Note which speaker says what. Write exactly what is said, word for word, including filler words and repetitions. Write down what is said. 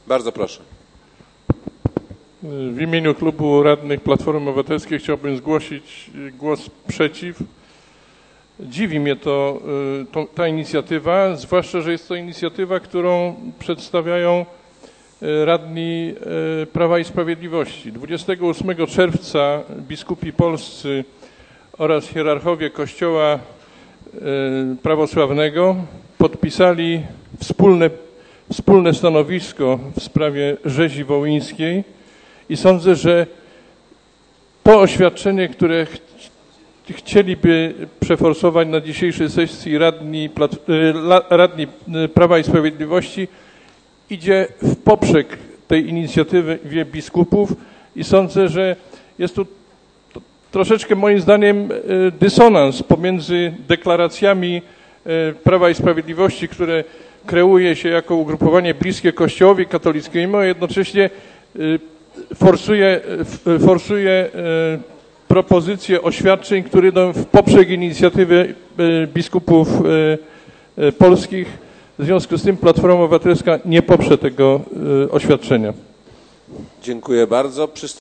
Speaker 1: Bardzo proszę.
Speaker 2: W imieniu Klubu Radnych Platformy Obywatelskiej chciałbym zgłosić głos przeciw. Dziwi mnie to, to, ta inicjatywa, zwłaszcza, że jest to inicjatywa, którą przedstawiają radni Prawa i Sprawiedliwości. dwudziestego ósmego czerwca biskupi polscy oraz hierarchowie Kościoła prawosławnego podpisali wspólne, wspólne stanowisko w sprawie rzezi wołyńskiej i sądzę, że to oświadczenie, które ch chcieliby przeforsować na dzisiejszej sesji radni, radni Prawa i Sprawiedliwości, idzie w poprzek tej inicjatywy biskupów i sądzę, że jest tu troszeczkę moim zdaniem dysonans pomiędzy deklaracjami Prawa i Sprawiedliwości, które kreuje się jako ugrupowanie bliskie Kościołowi katolickiemu, a jednocześnie forsuje, forsuje propozycje oświadczeń, które idą w poprzek inicjatywy biskupów polskich. W związku z tym Platforma Obywatelska nie poprze tego oświadczenia.
Speaker 1: Dziękuję bardzo.